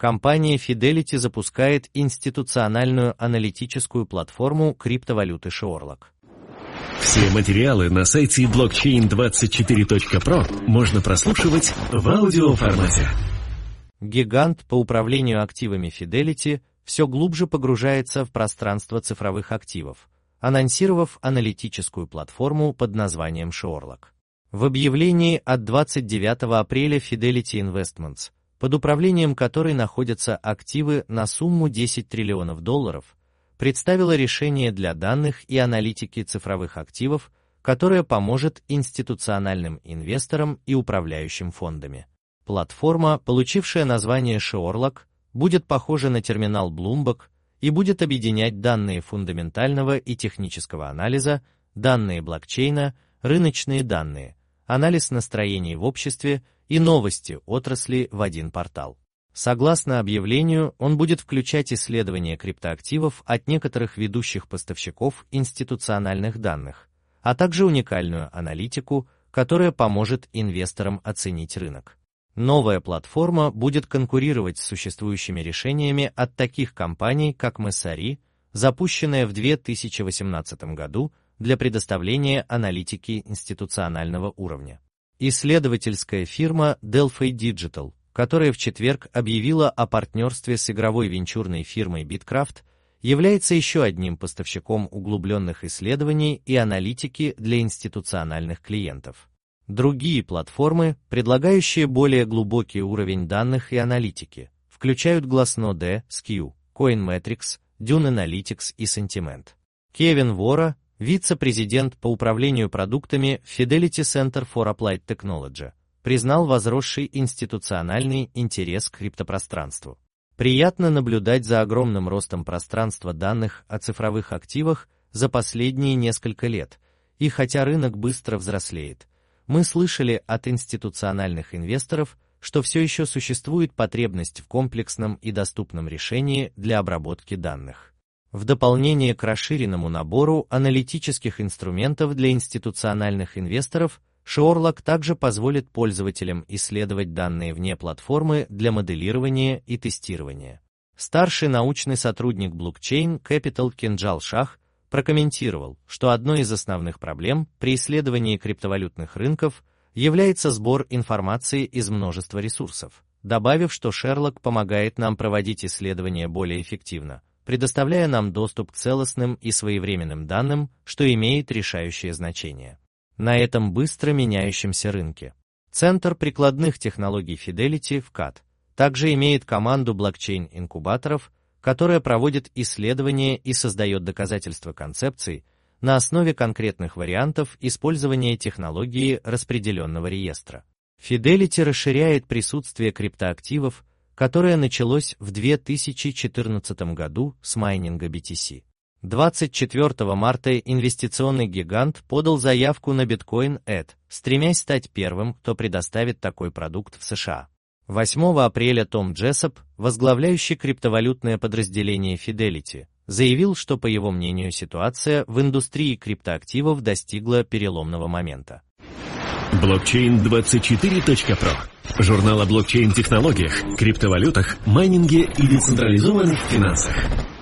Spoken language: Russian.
Компания Fidelity запускает институциональную аналитическую платформу криптовалюты Sherlock. Все материалы на сайте blockchain24.pro можно прослушивать в аудиоформате. Гигант по управлению активами Fidelity все глубже погружается в пространство цифровых активов, анонсировав аналитическую платформу под названием Sherlock. В объявлении от 29 апреля Fidelity Investments, под управлением которой находятся активы на сумму $10 триллионов, представила решение для данных и аналитики цифровых активов, которое поможет институциональным инвесторам и управляющим фондами. Платформа, получившая название Sherlock, будет похожа на терминал Bloomberg и будет объединять данные фундаментального и технического анализа, данные блокчейна, рыночные данные, анализ настроений в обществе и новости отрасли в один портал. Согласно объявлению, он будет включать исследования криптоактивов от некоторых ведущих поставщиков институциональных данных, а также уникальную аналитику, которая поможет инвесторам оценить рынок. Новая платформа будет конкурировать с существующими решениями от таких компаний, как Messari, запущенная в 2018 году для предоставления аналитики институционального уровня. Исследовательская фирма Delphi Digital, которая в четверг объявила о партнерстве с игровой венчурной фирмой Bitcraft, является еще одним поставщиком углубленных исследований и аналитики для институциональных клиентов. Другие платформы, предлагающие более глубокий уровень данных и аналитики, включают Glassnode, Skew, Coinmetrics, Dune Analytics и Sentiment. Кевин Вора, вице-президент по управлению продуктами Fidelity Center for Applied Technology, признал возросший институциональный интерес к криптопространству. Приятно наблюдать за огромным ростом пространства данных о цифровых активах за последние несколько лет, и хотя рынок быстро взрослеет, мы слышали от институциональных инвесторов, что все еще существует потребность в комплексном и доступном решении для обработки данных. В дополнение к расширенному набору аналитических инструментов для институциональных инвесторов, Sherlock также позволит пользователям исследовать данные вне платформы для моделирования и тестирования. Старший научный сотрудник Blockchain Capital Кинджал Шах прокомментировал, что одной из основных проблем при исследовании криптовалютных рынков является сбор информации из множества ресурсов, добавив, что Sherlock помогает нам проводить исследования более эффективно, предоставляя нам доступ к целостным и своевременным данным, что имеет решающее значение на этом быстро меняющемся рынке. Центр прикладных технологий Fidelity, FCAT, также имеет команду блокчейн-инкубаторов, которая проводит исследования и создает доказательства концепций на основе конкретных вариантов использования технологии распределенного реестра. Fidelity расширяет присутствие криптоактивов, которое началось в 2014 году с майнинга BTC. 24 марта инвестиционный гигант подал заявку на Bitcoin ETH, стремясь стать первым, кто предоставит такой продукт в США. 8 апреля Том Джессоп, возглавляющий криптовалютное подразделение Fidelity, заявил, что, по его мнению, ситуация в индустрии криптоактивов достигла переломного момента. Blockchain24.pro. Журнал о блокчейн-технологиях, криптовалютах, майнинге и децентрализованных финансах.